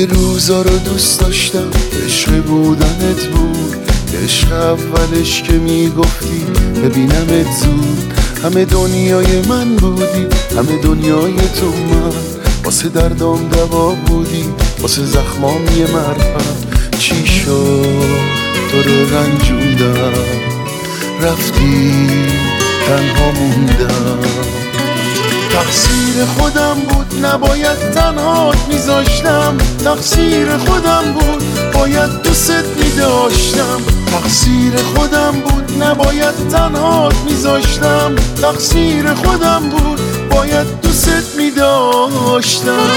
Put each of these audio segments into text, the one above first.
یه روزا رو دوست داشتم، عشق بودنت بود. عشق اولش که میگفتی ببینمت زود، همه دنیای من بودی، همه دنیای تو من. واسه دردام دوا بودی، واسه زخمام یه مرهم. چی شد تو رو رنجوندم، رفتی تنها موندم. تقصیر خودم بود، نباید تنهات میذاشتم. تقصیر خودم بود، باید دوست میداشتم. تقصیر خودم بود، نباید تنهات میذاشتم. تقصیر خودم بود، باید دوست میداشتم.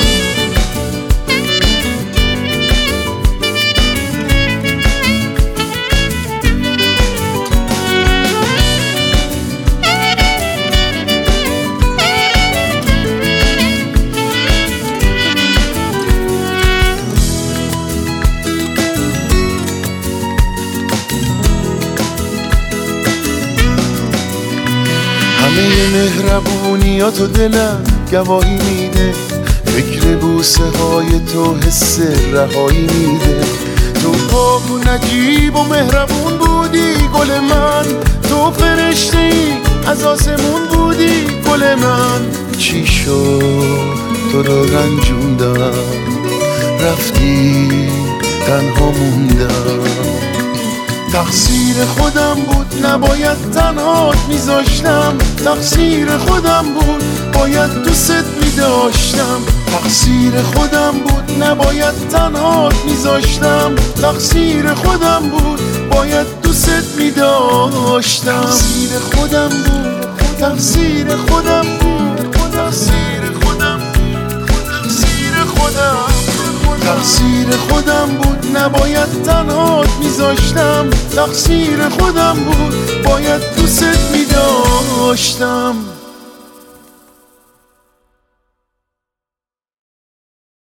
همه مهربونیاتو دلم گواهی میده، فکر بوسه های تو حس رهایی میده. تو پاک و نجیب و مهربون بودی گل من، تو فرشته ای از آسمون بودی گل من. چی شد تو رو رنجوندم، رفتی تنها موندم. تقصیر خودم بود، نباید تنهات میذاشتم. تقصیر خودم بود، باید دوست میداشتم. تقصیر خودم بود، نباید تنهات میذاشتم. تقصیر خودم بود، باید دوست میداشتم. تقصیر خودم بود، تقصیر خودم بود، تقصیر خودم بود، تقصیر خودم. تقصیر خودم بود، نباید تنهات میذاشتم. تقصیر خودم بود، باید دوست میداشتم.